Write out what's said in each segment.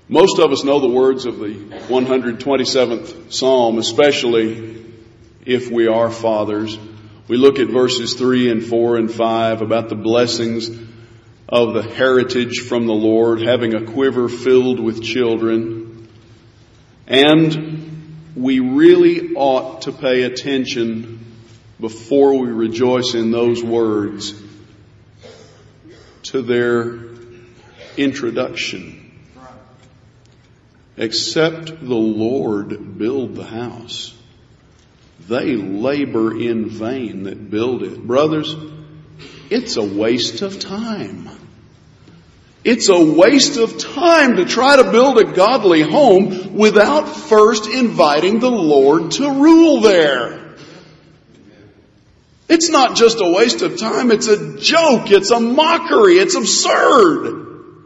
Most of us know the words of the 127th Psalm, especially if we are fathers. We look at verses 3 and 4 and 5 about the blessings of the heritage from the Lord, having a quiver filled with children. And we really ought to pay attention before we rejoice in those words to their introduction. Except the Lord build the house, they labor in vain that build it. Brothers, it's a waste of time. It's a waste of time to try to build a godly home without first inviting the Lord to rule there. It's not just a waste of time, it's a joke, it's a mockery, it's absurd.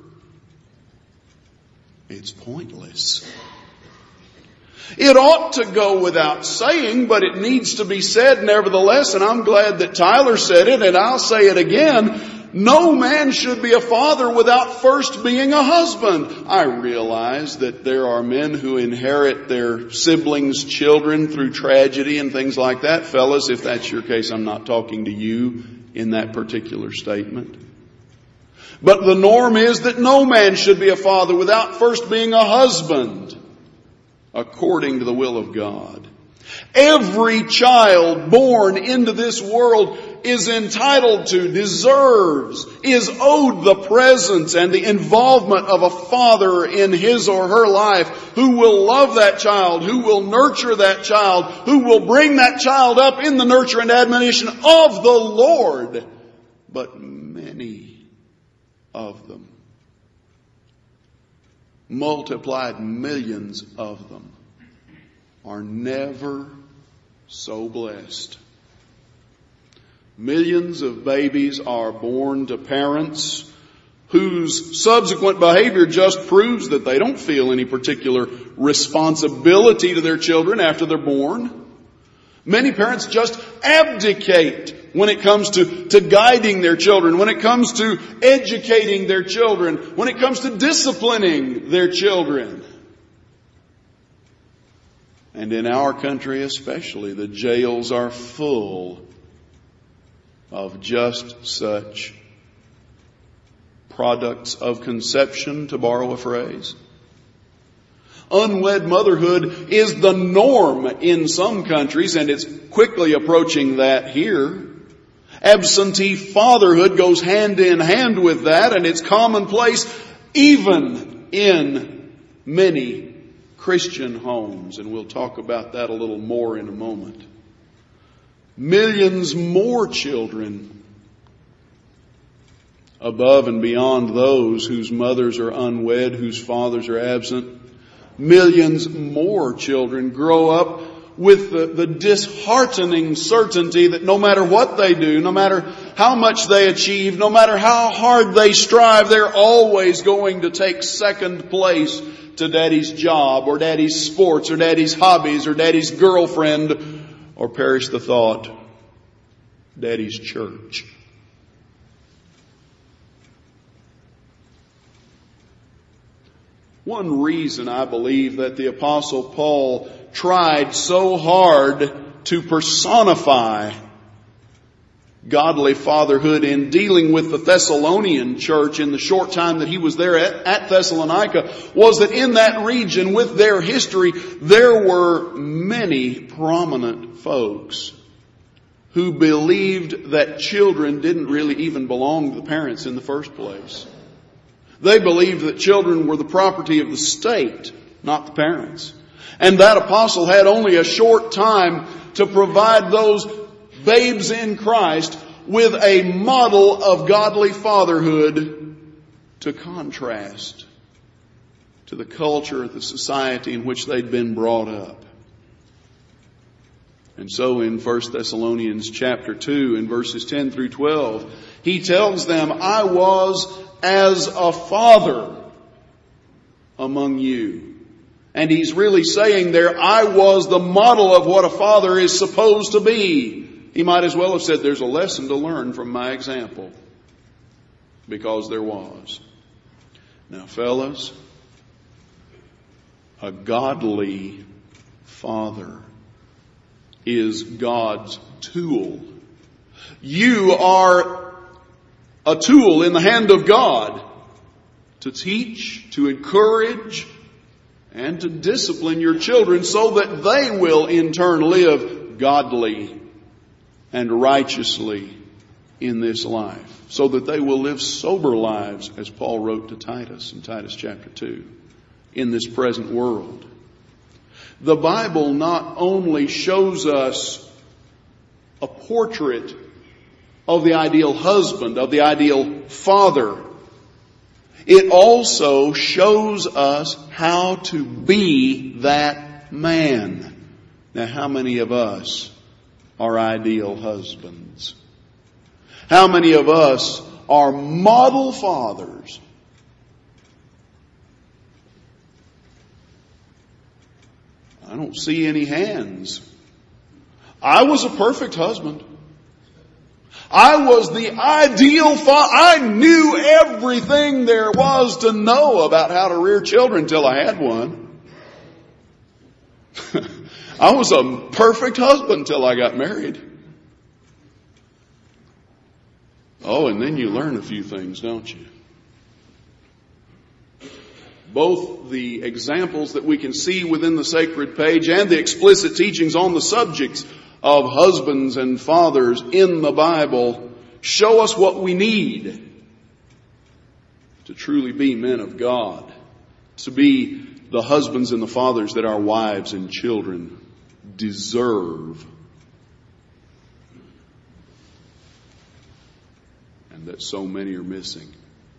It's pointless. It ought to go without saying, but it needs to be said nevertheless, and I'm glad that Tyler said it, and I'll say it again. No man should be a father without first being a husband. I realize that there are men who inherit their siblings' children through tragedy and things like that. Fellas, if that's your case, I'm not talking to you in that particular statement. But the norm is that no man should be a father without first being a husband, according to the will of God. Every child born into this world is entitled to, deserves, is owed the presence and the involvement of a father in his or her life who will love that child, who will nurture that child, who will bring that child up in the nurture and admonition of the Lord. But many of them, multiplied millions of them, are never so blessed. Millions of babies are born to parents whose subsequent behavior just proves that they don't feel any particular responsibility to their children after they're born. Many parents just abdicate when it comes to guiding their children, when it comes to educating their children, when it comes to disciplining their children. And in our country especially, the jails are full of just such products of conception, to borrow a phrase. Unwed motherhood is the norm in some countries, and it's quickly approaching that here. Absentee fatherhood goes hand in hand with that, and it's commonplace even in many Christian homes. And we'll talk about that a little more in a moment. Millions more children above and beyond those whose mothers are unwed, whose fathers are absent. Millions more children grow up with the disheartening certainty that no matter what they do, no matter how much they achieve, no matter how hard they strive, they're always going to take second place to daddy's job or daddy's sports or daddy's hobbies or daddy's girlfriend, or perish the thought, daddy's church. One reason I believe that the Apostle Paul tried so hard to personify godly fatherhood in dealing with the Thessalonian church in the short time that he was there at Thessalonica was that in that region, with their history, there were many prominent folks who believed that children didn't really even belong to the parents in the first place. They believed that children were the property of the state, not the parents. And that apostle had only a short time to provide those babes in Christ with a model of godly fatherhood to contrast to the culture, the society in which they'd been brought up. And so in 1 Thessalonians chapter 2 in verses 10 through 12, he tells them, I was as a father among you. And he's really saying there, I was the model of what a father is supposed to be. He might as well have said, there's a lesson to learn from my example. Because there was. Now, fellas, A godly father is God's tool. You are a tool in the hand of God to teach, to encourage, and to discipline your children so that they will in turn live godly and righteously in this life. So that they will live sober lives, as Paul wrote to Titus in Titus chapter 2, in this present world. The Bible not only shows us a portrait of the ideal husband, of the ideal father, it also shows us how to be that man. Now, how many of us are ideal husbands? How many of us are model fathers? I don't see any hands. I was a perfect husband. I was the ideal father. I knew everything there was to know about how to rear children till I had one. I was a perfect husband till I got married. Oh, and then you learn a few things, don't you? Both the examples that we can see within the sacred page and the explicit teachings on the subjects of husbands and fathers in the Bible show us what we need to truly be men of God, to be the husbands and the fathers that our wives and children deserve, and that so many are missing.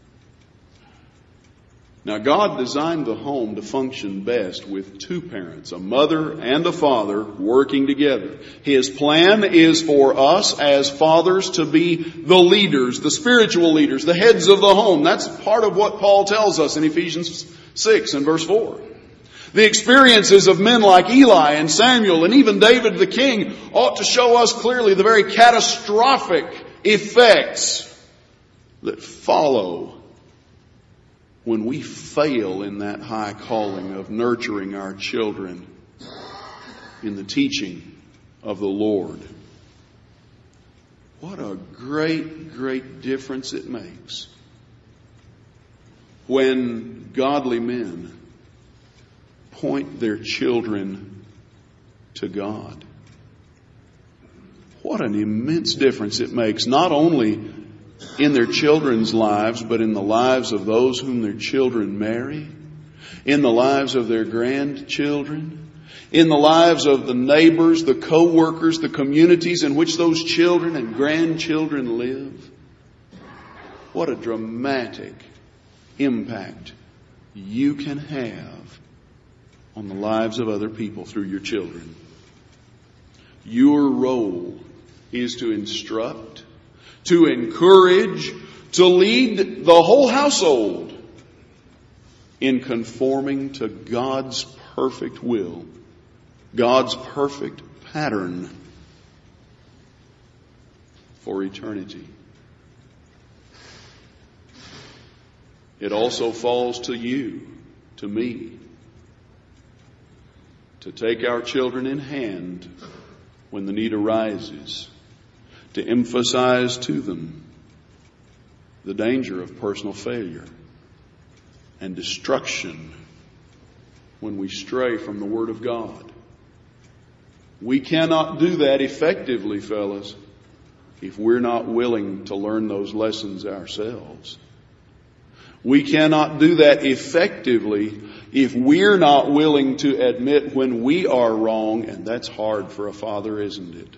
Now, God designed the home to function best with two parents, a mother and a father, working together. His plan is for us as fathers to be the leaders, the spiritual leaders, the heads of the home. That's part of what Paul tells us in Ephesians 6 and verse 4. The experiences of men like Eli and Samuel and even David the king ought to show us clearly the very catastrophic effects that follow when we fail in that high calling of nurturing our children in the teaching of the Lord. What a great, great difference it makes when godly men point their children to God. What an immense difference it makes, not only in their children's lives, but in the lives of those whom their children marry, in the lives of their grandchildren, in the lives of the neighbors, the co-workers, the communities in which those children and grandchildren live. What a dramatic impact you can have on the lives of other people through your children. Your role is to instruct, to encourage, to lead the whole household in conforming to God's perfect will, God's perfect pattern for eternity. It also falls to you, to me, to take our children in hand when the need arises, to emphasize to them the danger of personal failure and destruction when we stray from the Word of God. We cannot do that effectively, fellas, if we're not willing to learn those lessons ourselves. We cannot do that effectively if we're not willing to admit when we are wrong, and that's hard for a father, isn't it?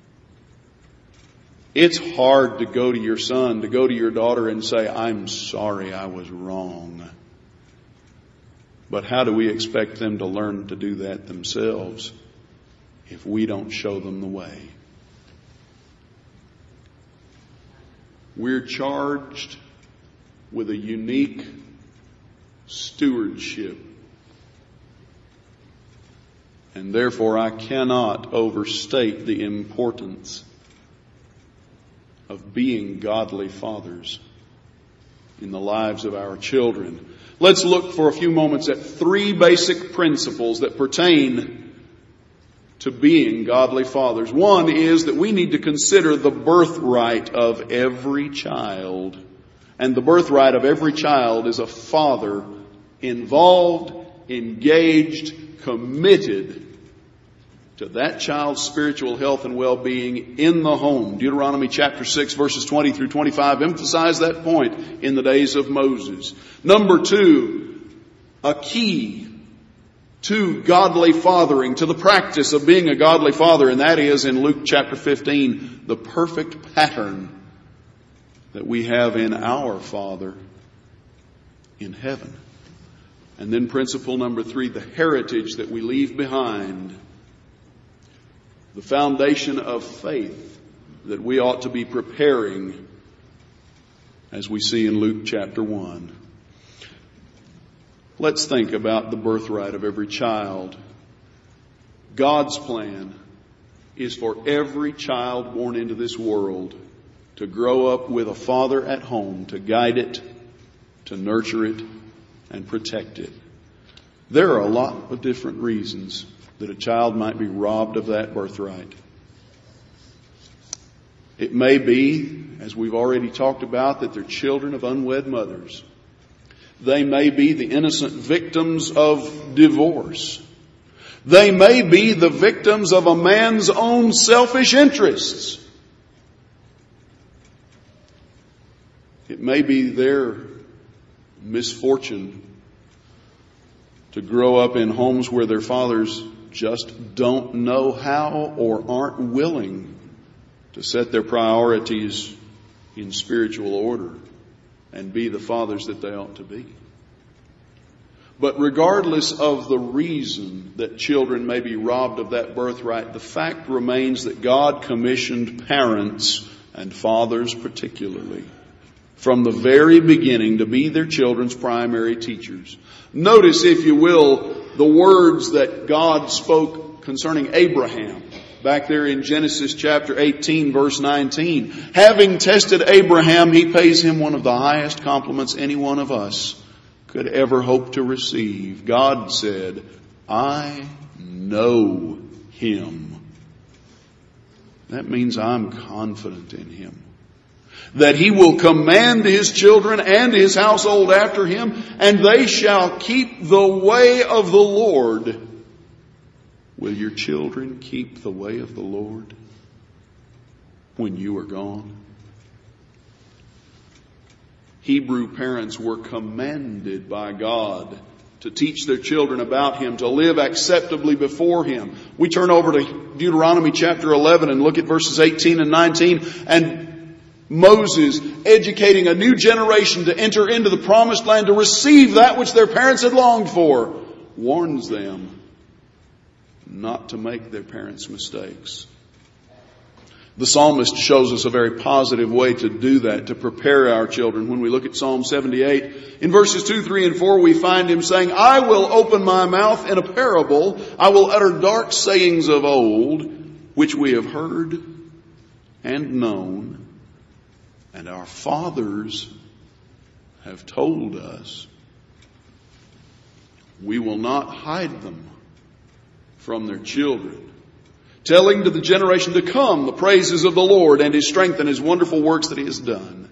It's hard to go to your son, to go to your daughter and say, I'm sorry, I was wrong. But how do we expect them to learn to do that themselves if we don't show them the way? We're charged with a unique stewardship. And therefore I cannot overstate the importance of being godly fathers in the lives of our children. Let's look for a few moments at three basic principles that pertain to being godly fathers. One is that we need to consider the birthright of every child. And the birthright of every child is a father involved, engaged, committed to that child's spiritual health and well-being in the home. Deuteronomy chapter 6 verses 20 through 25 emphasize that point in the days of Moses. Number two, a key to godly fathering, to the practice of being a godly father, and that is in Luke chapter 15, the perfect pattern that we have in our Father in heaven. And then principle number three, the heritage that we leave behind, the foundation of faith that we ought to be preparing as we see in Luke chapter 1. Let's think about the birthright of every child. God's plan is for every child born into this world to grow up with a father at home to guide it, to nurture it, and protect it. There are a lot of different reasons that a child might be robbed of that birthright. It may be, as we've already talked about, that they're children of unwed mothers. They may be the innocent victims of divorce. They may be the victims of a man's own selfish interests. It may be their misfortune to grow up in homes where their fathers just don't know how or aren't willing to set their priorities in spiritual order and be the fathers that they ought to be. But regardless of the reason that children may be robbed of that birthright, the fact remains that God commissioned parents, and fathers particularly, from the very beginning to be their children's primary teachers. Notice, if you will, the words that God spoke concerning Abraham back there in Genesis chapter 18 verse 19. Having tested Abraham, he pays him one of the highest compliments any one of us could ever hope to receive. God said, I know him. That means I'm confident in him, that he will command his children and his household after him, and they shall keep the way of the Lord. Will your children keep the way of the Lord when you are gone? Hebrew parents were commanded by God to teach their children about him, to live acceptably before him. We turn over to Deuteronomy chapter 11 and look at verses 18 and 19, and Moses, educating a new generation to enter into the promised land, to receive that which their parents had longed for, warns them not to make their parents' mistakes. The psalmist shows us a very positive way to do that, to prepare our children. When we look at Psalm 78, in verses 2, 3, and 4, we find him saying, I will open my mouth in a parable. I will utter dark sayings of old, which we have heard and known, and our fathers have told us. We will not hide them from their children, telling to the generation to come the praises of the Lord and his strength and his wonderful works that he has done.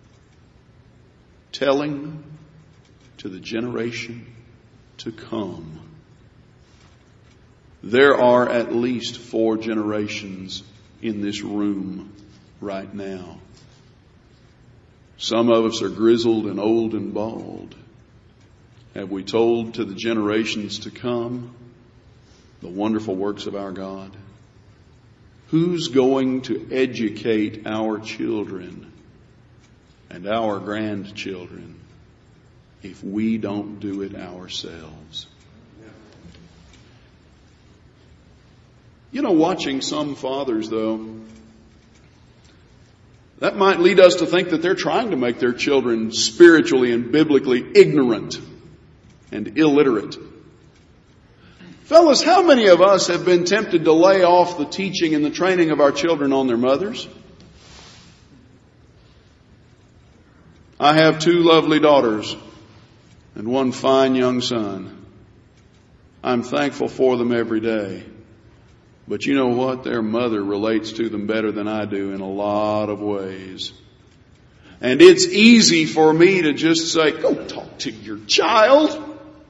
Telling to the generation to come. There are at least 4 generations in this room right now. Some of us are grizzled and old and bald. Have we told to the generations to come the wonderful works of our God? Who's going to educate our children and our grandchildren if we don't do it ourselves? You know, watching some fathers, though, that might lead us to think that they're trying to make their children spiritually and biblically ignorant and illiterate. Fellas, how many of us have been tempted to lay off the teaching and the training of our children on their mothers? I have 2 lovely daughters. and one fine young son. I'm thankful for them every day. But you know what? Their mother relates to them better than I do in a lot of ways. And it's easy for me to just say, go talk to your child.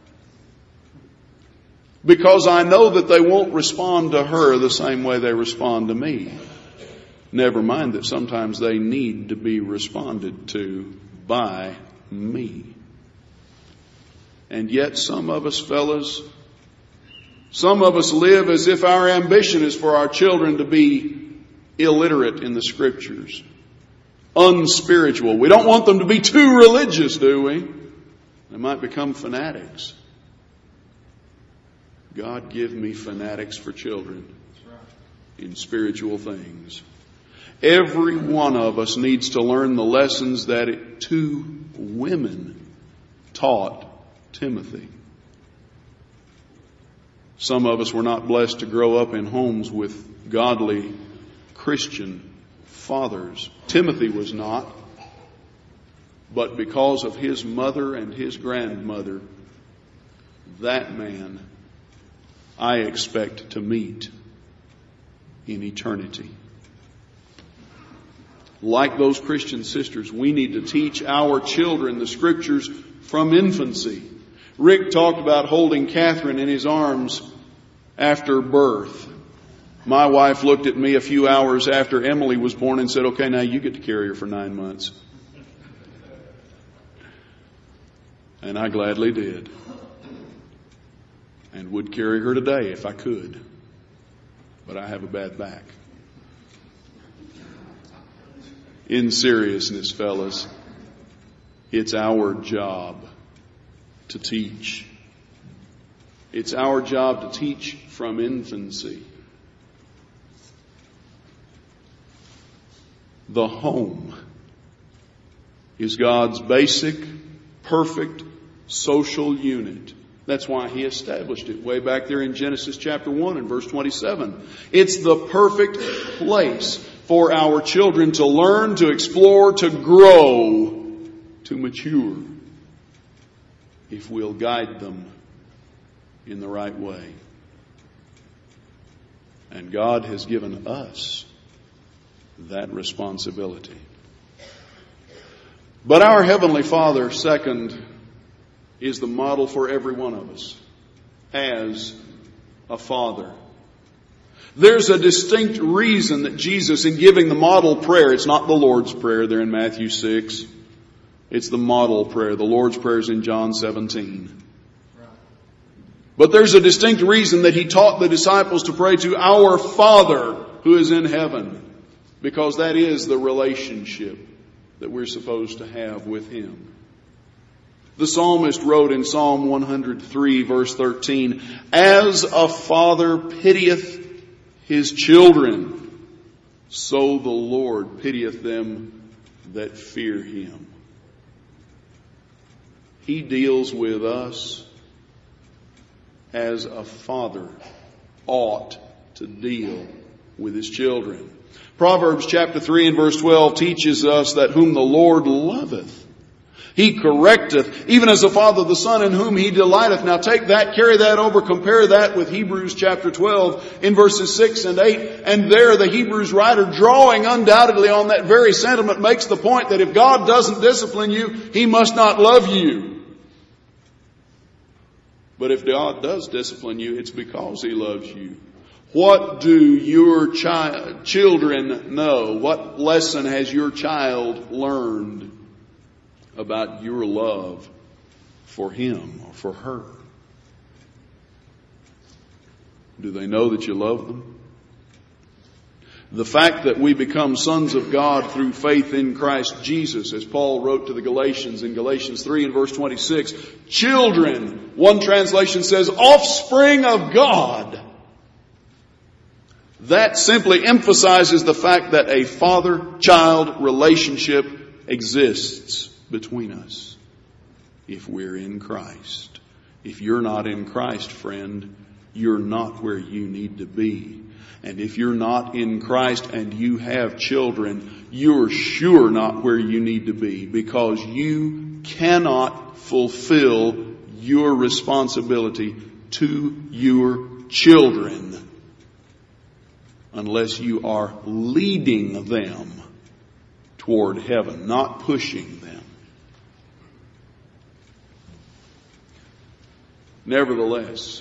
Because I know that they won't respond to her the same way they respond to me. Never mind that sometimes they need to be responded to by me. And yet some of us fellas, some of us live as if our ambition is for our children to be illiterate in the Scriptures, unspiritual. We don't want them to be too religious, do we? They might become fanatics. God, give me fanatics for children in spiritual things. Every one of us needs to learn the lessons that two women taught Timothy. Some of us were not blessed to grow up in homes with godly Christian fathers. Timothy was not. But because of his mother and his grandmother, that man I expect to meet in eternity. Like those Christian sisters, we need to teach our children the Scriptures from infancy. Rick talked about holding Catherine in his arms after birth. My wife looked at me a few hours after Emily was born and said, okay, now you get to carry her for 9 months. And I gladly did. And would carry her today if I could. But I have a bad back. In seriousness, fellas, it's our job to teach. It's our job to teach from infancy. The home is God's basic, perfect social unit. That's why He established it way back there in Genesis chapter 1 and verse 27. It's the perfect place for our children to learn, to explore, to grow, to mature, if we'll guide them in the right way. And God has given us that responsibility. But our Heavenly Father, second, is the model for every one of us as a father. There's a distinct reason that Jesus, in giving the model prayer, it's not the Lord's Prayer there in Matthew 6. It's the model prayer. The Lord's Prayer is in John 17. But there's a distinct reason that He taught the disciples to pray to our Father who is in heaven. Because that is the relationship that we're supposed to have with Him. The psalmist wrote in Psalm 103 verse 13, as a father pitieth his children, so the Lord pitieth them that fear Him. He deals with us as a father ought to deal with his children. Proverbs chapter 3 and verse 12 teaches us that whom the Lord loveth, He correcteth, even as a father the son in whom He delighteth. Now take that, carry that over, compare that with Hebrews chapter 12 in verses 6 and 8. And there the Hebrews writer, drawing undoubtedly on that very sentiment, makes the point that if God doesn't discipline you, He must not love you. But if God does discipline you, it's because He loves you. What do your children know? What lesson has your child learned about your love for him or for her? Do they know that you love them? The fact that we become sons of God through faith in Christ Jesus, as Paul wrote to the Galatians in Galatians 3 and verse 26, children, one translation says, offspring of God. That simply emphasizes the fact that a father-child relationship exists between us if we're in Christ. If you're not in Christ, friend, you're not where you need to be. And if you're not in Christ and you have children, you're sure not where you need to be, because you cannot fulfill your responsibility to your children unless you are leading them toward heaven, not pushing them. Nevertheless,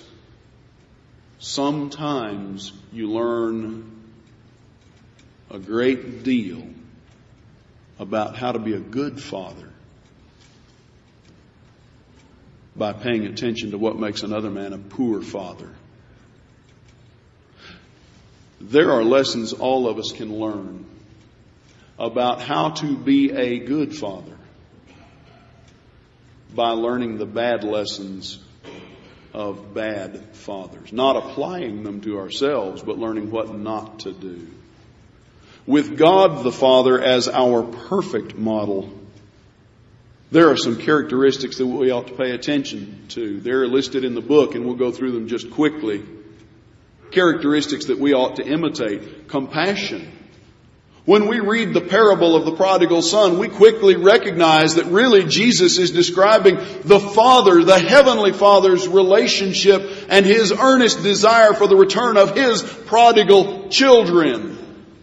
sometimes you learn a great deal about how to be a good father by paying attention to what makes another man a poor father. There are lessons all of us can learn about how to be a good father by learning the bad lessons of bad fathers. Not applying them to ourselves, but learning what not to do. With God the Father as our perfect model, there are some characteristics that we ought to pay attention to. They're listed in the book, and we'll go through them just quickly. Characteristics that we ought to imitate. Compassion. When we read the parable of the prodigal son, we quickly recognize that really Jesus is describing the Father, the Heavenly Father's relationship and His earnest desire for the return of His prodigal children.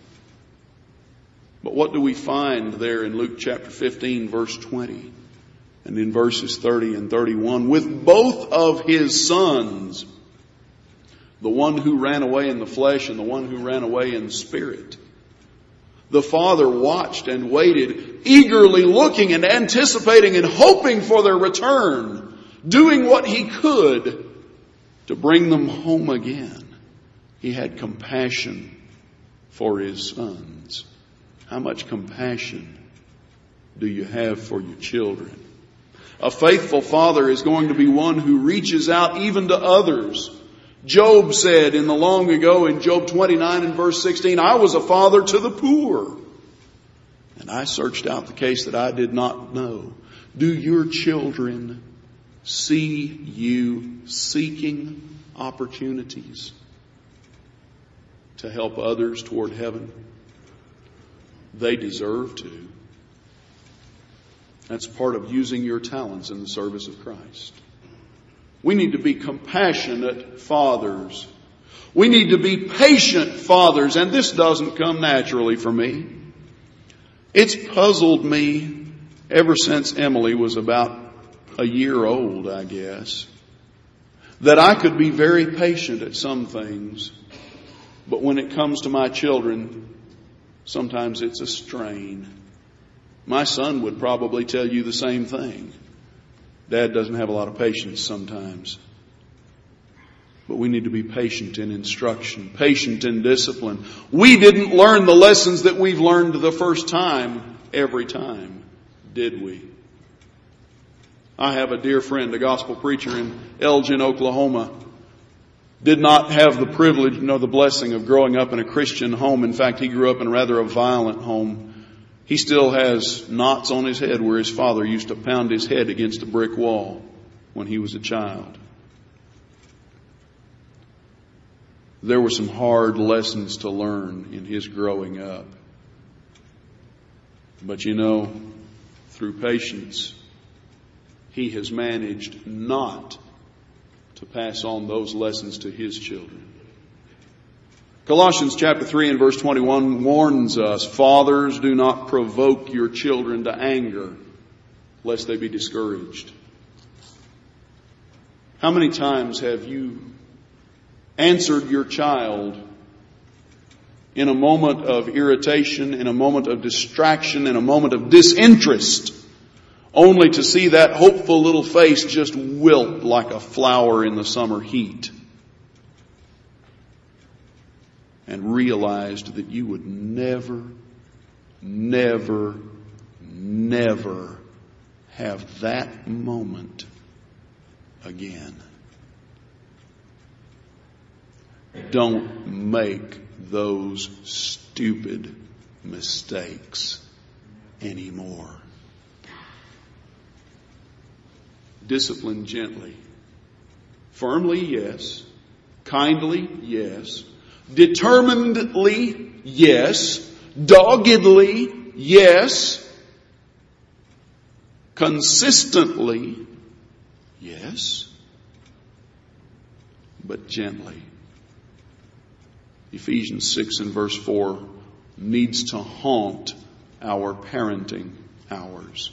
But what do we find there in Luke chapter 15, verse 20, and in verses 30 and 31? With both of His sons, the one who ran away in the flesh and the one who ran away in the spirit, the Father watched and waited, eagerly looking and anticipating and hoping for their return, doing what He could to bring them home again. He had compassion for His sons. How much compassion do you have for your children? A faithful father is going to be one who reaches out even to others. Job said in the long ago in Job 29 and verse 16, I was a father to the poor, and I searched out the case that I did not know. Do your children see you seeking opportunities to help others toward heaven? They deserve to. That's part of using your talents in the service of Christ. We need to be compassionate fathers. We need to be patient fathers, and this doesn't come naturally for me. It's puzzled me ever since Emily was about a year old, I guess, that I could be very patient at some things, but when it comes to my children, sometimes it's a strain. My son would probably tell you the same thing. Dad doesn't have a lot of patience sometimes. But we need to be patient in instruction, patient in discipline. We didn't learn the lessons that we've learned the first time every time, did we? I have a dear friend, a gospel preacher in Elgin, Oklahoma. Did not have the privilege nor the blessing of growing up in a Christian home. In fact, he grew up in rather a violent home. He still has knots on his head where his father used to pound his head against a brick wall when he was a child. There were some hard lessons to learn in his growing up. But you know, through patience, he has managed not to pass on those lessons to his children. Colossians chapter 3 and verse 21 warns us, fathers, do not provoke your children to anger, lest they be discouraged. How many times have you answered your child in a moment of irritation, in a moment of distraction, in a moment of disinterest, only to see that hopeful little face just wilt like a flower in the summer heat? And realized that you would never, never, never have that moment again. Don't make those stupid mistakes anymore. Discipline gently. Firmly, yes. Kindly, yes. Determinedly, yes. Doggedly, yes. Consistently, yes, but gently. Ephesians 6 and verse 4 needs to haunt our parenting hours.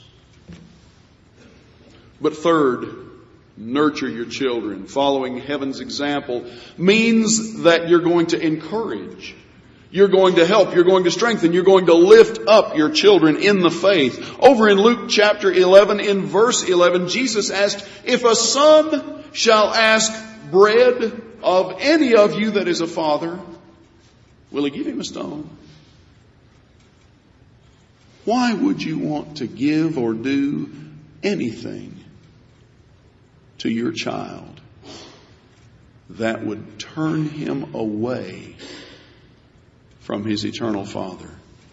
But third, nurture your children. Following heaven's example means that you're going to encourage. You're going to help. You're going to strengthen. You're going to lift up your children in the faith. Over in Luke chapter 11, in verse 11, Jesus asked, "If a son shall ask bread of any of you that is a father, will he give him a stone?" Why would you want to give or do anything to your child that would turn him away from his eternal Father?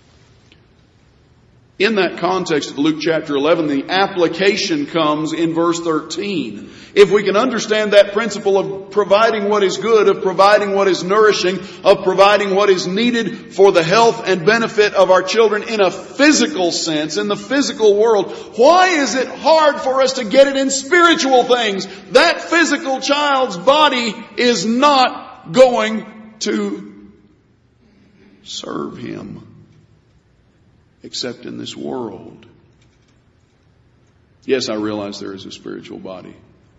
In that context of Luke chapter 11, the application comes in verse 13. If we can understand that principle of providing what is good, of providing what is nourishing, of providing what is needed for the health and benefit of our children in a physical sense, in the physical world, why is it hard for us to get it in spiritual things? That physical child's body is not going to serve him except in this world. Yes, I realize there is a spiritual body.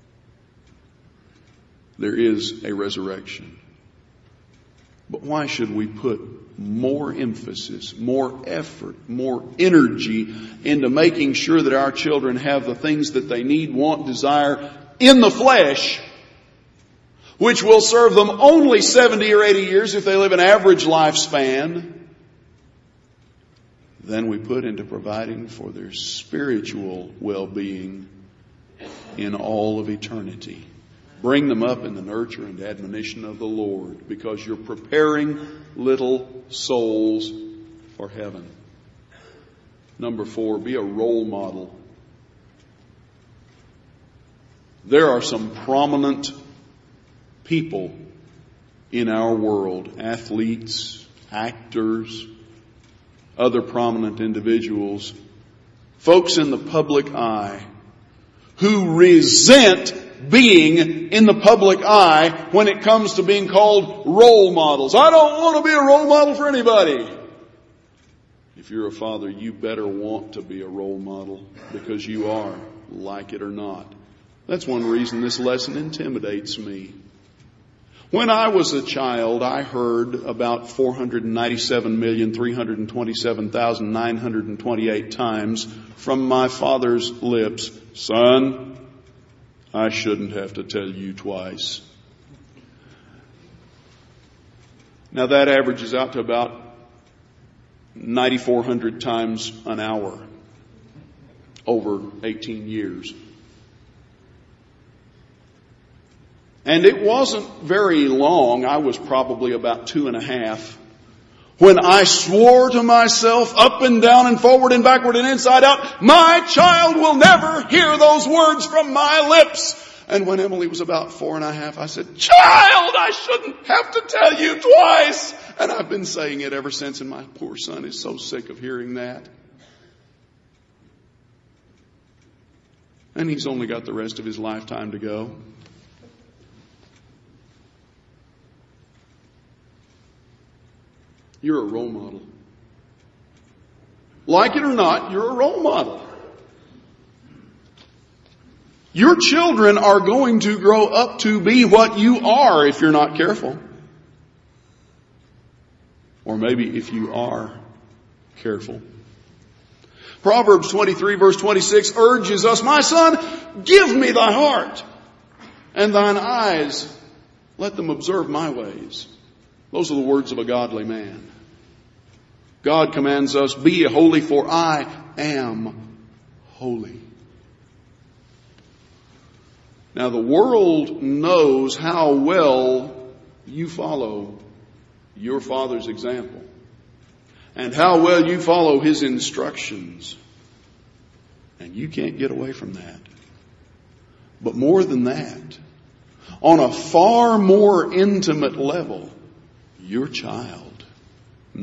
There is a resurrection. But why should we put more emphasis, more effort, more energy into making sure that our children have the things that they need, want, desire in the flesh, which will serve them only 70 or 80 years if they live an average lifespan, than we put into providing for their spiritual well-being in all of eternity? Bring them up in the nurture and admonition of the Lord, because you're preparing little souls for heaven. Number 4, be a role model. There are some prominent people in our world, athletes, actors, other prominent individuals, folks in the public eye, who resent being in the public eye when it comes to being called role models. I don't want to be a role model for anybody. If you're a father, you better want to be a role model, because you are, like it or not. That's one reason this lesson intimidates me. When I was a child, I heard about 497,327,928 times from my father's lips, "Son, I shouldn't have to tell you twice." Now that averages out to about 9,400 times an hour over 18 years. And it wasn't very long, I was probably about 2.5, when I swore to myself up and down and forward and backward and inside out, my child will never hear those words from my lips. And when Emily was about 4.5, I said, "Child, I shouldn't have to tell you twice." And I've been saying it ever since, and my poor son is so sick of hearing that. And he's only got the rest of his lifetime to go. You're a role model. Like it or not, you're a role model. Your children are going to grow up to be what you are if you're not careful. Or maybe if you are careful. Proverbs 23 verse 26 urges us, "My son, give me thy heart, and thine eyes, let them observe my ways." Those are the words of a godly man. God commands us, "Be holy, for I am holy." Now the world knows how well you follow your father's example and how well you follow his instructions. And you can't get away from that. But more than that, on a far more intimate level, your child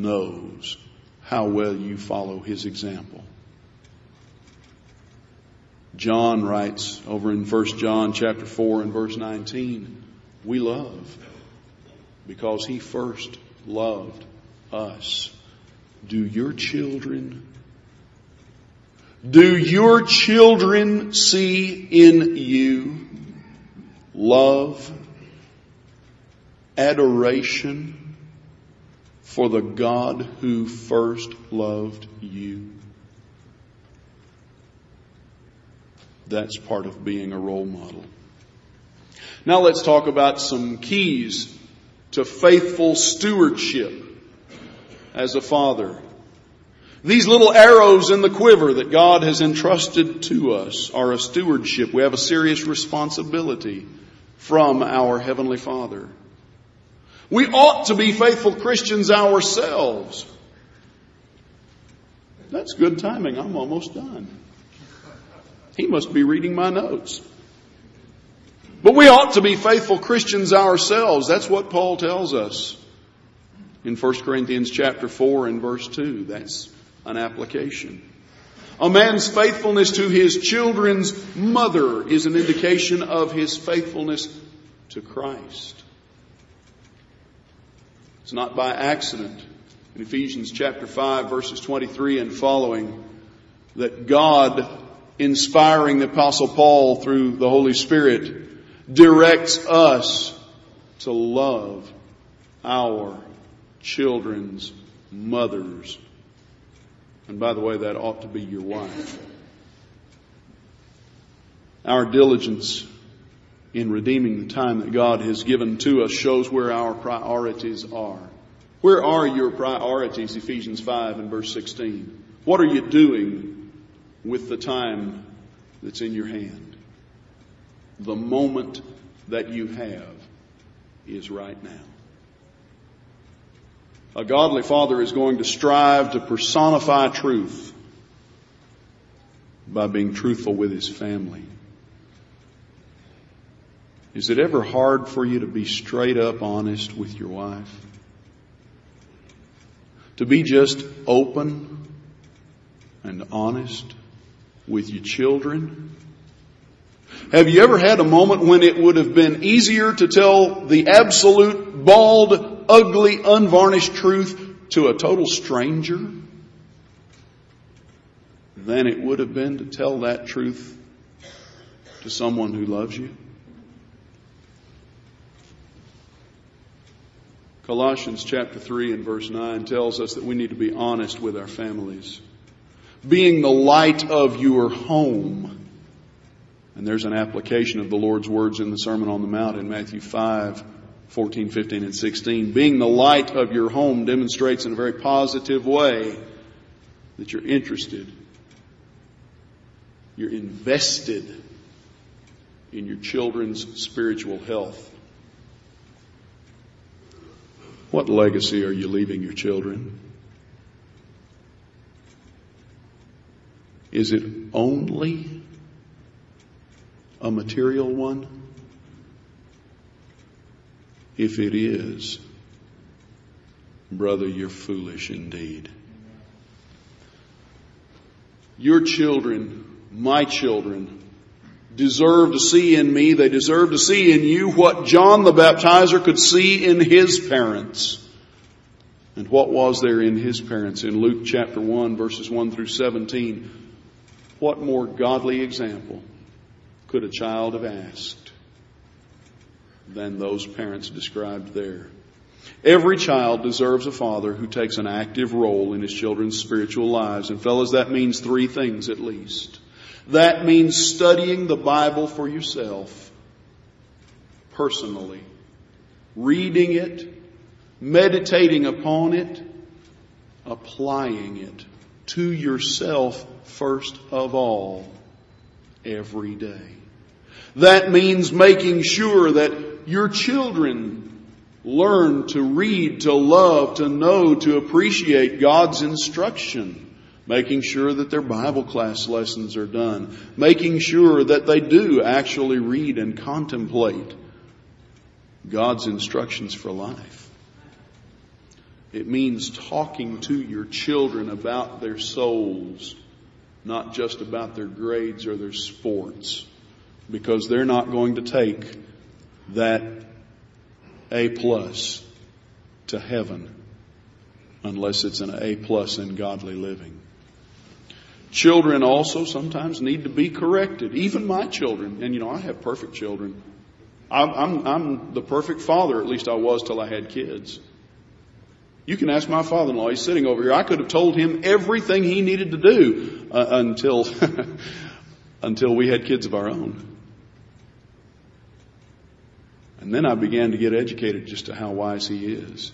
knows how well you follow his example. John writes over in 1 John chapter 4 and verse 19, we love because He first loved us. Do your children see in you love, adoration for the God who first loved you? That's part of being a role model. Now let's talk about some keys to faithful stewardship as a father. These little arrows in the quiver that God has entrusted to us are a stewardship. We have a serious responsibility from our Heavenly Father. We ought to be faithful Christians ourselves. That's good timing. I'm almost done. He must be reading my notes. But we ought to be faithful Christians ourselves. That's what Paul tells us in 1 Corinthians chapter 4 and verse 2. That's an application. A man's faithfulness to his children's mother is an indication of his faithfulness to Christ. It's not by accident in Ephesians chapter 5 verses 23 and following that God, inspiring the Apostle Paul through the Holy Spirit, directs us to love our children's mothers. And by the way, that ought to be your wife. Our diligence in redeeming the time that God has given to us shows where our priorities are. Where are your priorities? Ephesians 5 and verse 16. What are you doing with the time that's in your hand? The moment that you have is right now. A godly father is going to strive to personify truth by being truthful with his family. Is it ever hard for you to be straight up honest with your wife? To be just open and honest with your children? Have you ever had a moment when it would have been easier to tell the absolute, bald, ugly, unvarnished truth to a total stranger than it would have been to tell that truth to someone who loves you? Colossians chapter 3 and verse 9 tells us that we need to be honest with our families. Being the light of your home. And there's an application of the Lord's words in the Sermon on the Mount in Matthew 5, 14, 15, and 16. Being the light of your home demonstrates in a very positive way that you're interested, you're invested in your children's spiritual health. What legacy are you leaving your children? Is it only a material one? If it is, brother, you're foolish indeed. Your children, my children, deserve to see in me, they deserve to see in you what John the Baptizer could see in his parents. And what was there in his parents? In Luke chapter 1, verses 1 through 17, what more godly example could a child have asked than those parents described there? Every child deserves a father who takes an active role in his children's spiritual lives. And fellas, that means three things at least. That means studying the Bible for yourself, personally, reading it, meditating upon it, applying it to yourself first of all, every day. That means making sure that your children learn to read, to love, to know, to appreciate God's instruction. Making sure that their Bible class lessons are done. Making sure that they do actually read and contemplate God's instructions for life. It means talking to your children about their souls not just about their grades or their sports, because they're not going to take that A+ to heaven unless it's an A+ in godly living. Children also sometimes need to be corrected. Even my children. And I have perfect children. I'm the perfect father, at least I was till I had kids. You can ask my father-in-law. He's sitting over here. I could have told him everything he needed to do until we had kids of our own. And then I began to get educated just to how wise he is.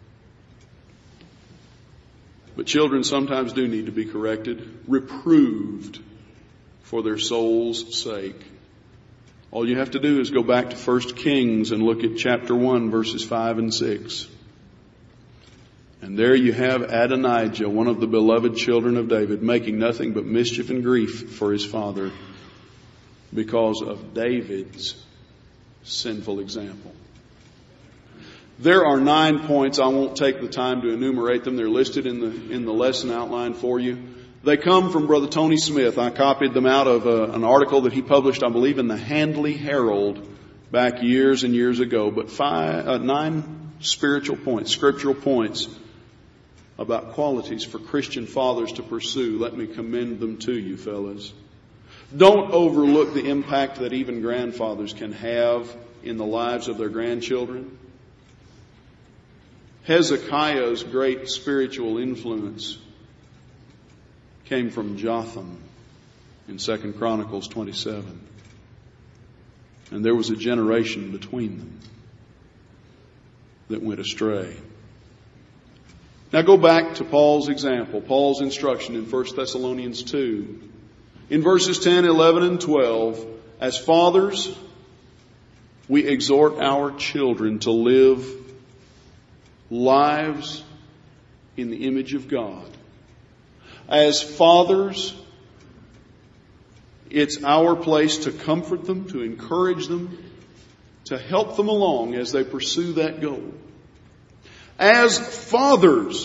But children sometimes do need to be corrected, reproved for their soul's sake. All you have to do is go back to 1 Kings and look at chapter 1, verses 5 and 6. And there you have Adonijah, one of the beloved children of David, making nothing but mischief and grief for his father because of David's sinful example. There are 9 points. I won't take the time to enumerate them. They're listed in the lesson outline for you. They come from Brother Tony Smith. I copied them out of an article that he published, I believe, in the Handley Herald back years and years ago. But 9 spiritual points, scriptural points about qualities for Christian fathers to pursue. Let me commend them to you, fellas. Don't overlook the impact that even grandfathers can have in the lives of their grandchildren. Hezekiah's great spiritual influence came from Jotham in 2 Chronicles 27. And there was a generation between them that went astray. Now go back to Paul's example, Paul's instruction in 1 Thessalonians 2. In verses 10, 11, and 12, as fathers, we exhort our children to live lives in the image of God. As fathers, it's our place to comfort them, to encourage them, to help them along as they pursue that goal. As fathers,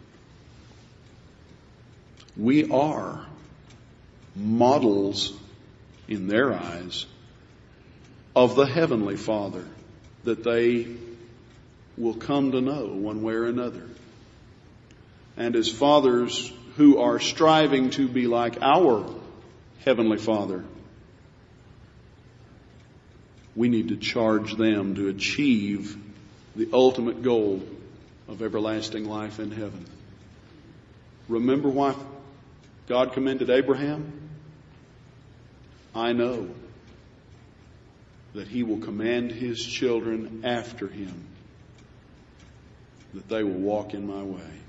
we are models in their eyes of the Heavenly Father that they will come to know one way or another. And as fathers who are striving to be like our Heavenly Father, we need to charge them to achieve the ultimate goal of everlasting life in heaven. Remember why God commended Abraham? I know that he will command his children after him that they will walk in my way.